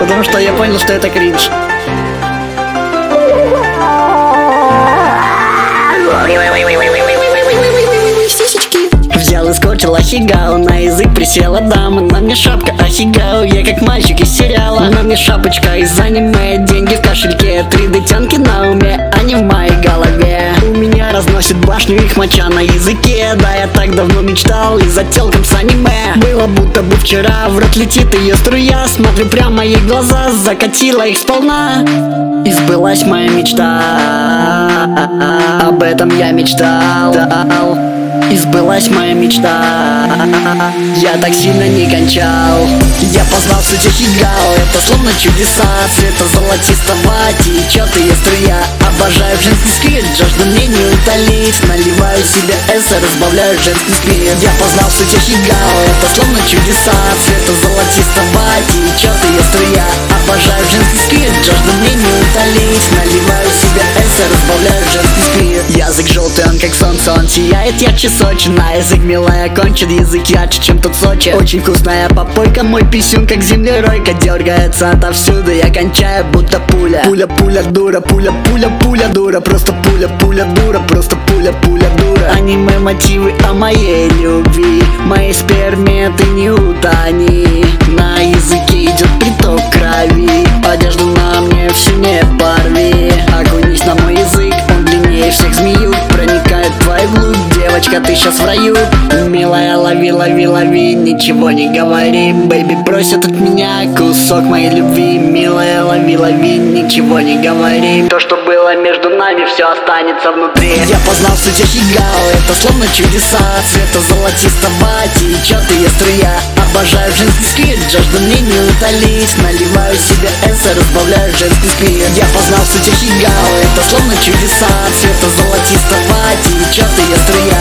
потому что я понял, что это кринж. Взял и скотчил ахигау, на язык присела дама. На мне шапка ахигау, я как мальчик из сериала. На мне шапочка из аниме, деньги в кошельке, 3D-тянки на уме, а не в моей голове. У меня разносит башню их моча на языке. Да, я так давно мечтал и за телком с аниме. Было будто бы вчера, в рот летит ее струя. Смотрю прямо ей глаза, закатила их сполна. И сбылась моя мечта, об этом я мечтал. И сбылась моя мечта, я так сильно не кончал. Я познал суть ахигау, это словно чудеса. Цвета золотистого течет ее струя. Обожаю женский скрипт, жажду мне не утолить. Наливаю себе эссе, разбавляю женский спирт. Я познал суть ахигау, это словно чудеса. Цвета золотистого течет ее струя. Обожаю женский скрипт, жажду мне не утолить. Наливаю себе эссе, разбавляю женский спирт. Язык желтый, он как солнце, он сияет ярче Сочи. На язык милая кончит, язык ярче, чем тот Сочи. Очень вкусная попойка, мой писюн как землеройка. Дергается отовсюду, я кончаю будто пуля. Пуля, пуля, дура, пуля, пуля, пуля, дура. Просто пуля, пуля, дура, просто пуля, пуля, дура. Аниме мотивы о моей любви, моей сперме ты не утони. На языке идет приток крови, одежду на мне всю не порви. Окунись на мой язык, он длиннее всех змею. Проникает в твою глубь, девочка, ты сейчас в раю. Милая, лови, лови, лови, ничего не говори. Бэйби просит от меня кусок моей любви. Милая, лови, лови, ничего не говори. То, что было между нами, все останется внутри. Я познал суть ахигау, это словно чудеса. Цвета золотистого течет ее струя. Обожаю женский скрипт, жажду мне не утолить. Наливаю себе эссе, разбавляю женский спирт. Я познал суть ахигау, это словно чудеса. Цвета золотистого течет ее струя.